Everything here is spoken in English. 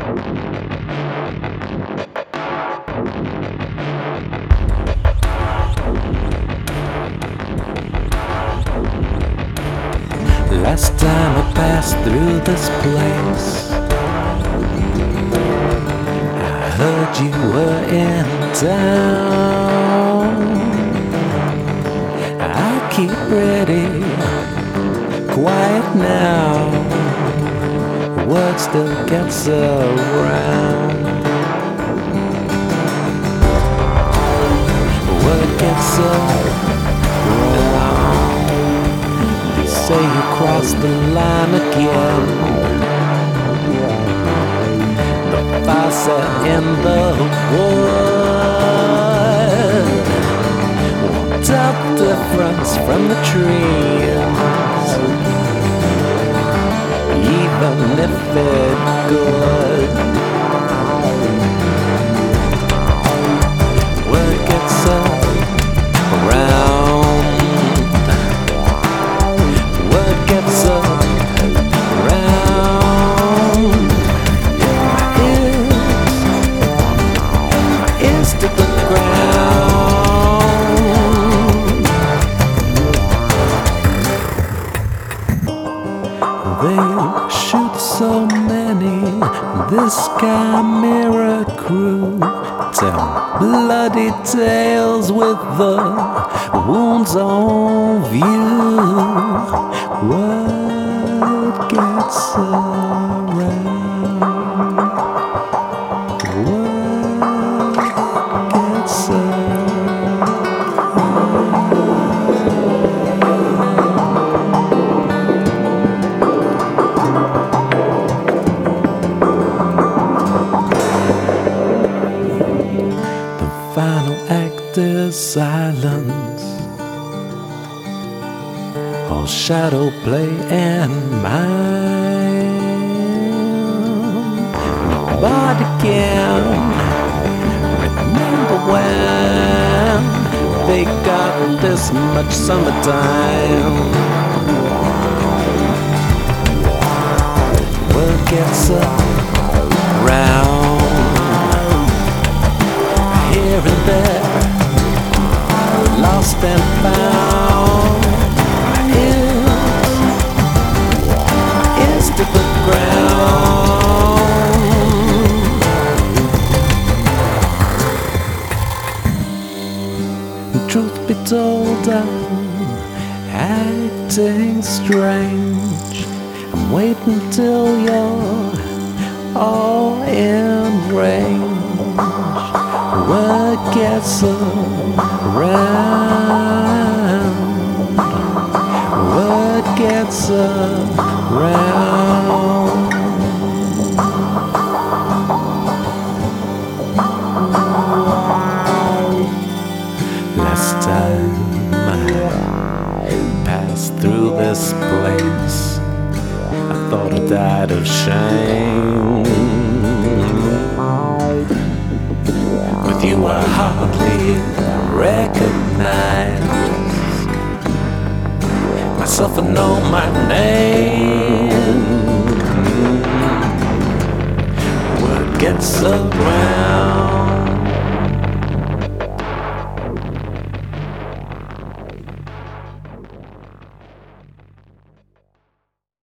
Last time I passed through this place, I heard you were in town. I keep pretty quiet now. Word still gets around. Word gets around. Say you crossed the line again. The fire set in the wood. What a difference from the trees, even if it's good. Word gets around. Gets around. Is to the ground. They shoot so many, this Chimera crew, tell bloody tales with the wounds on view. Word gets around. Word gets around. The final act is silence. All shadow play and mind. Nobody can remember when they got this much summertime. Word gets around. Here and there, lost and found. Is to the ground. Truth be told, I'm acting strange. I'm waiting till you're all in range. Word gets around. Word gets around. Last time I passed through this place, I thought I died of shame. With you I hardly recognize myself and know my name. Word gets around.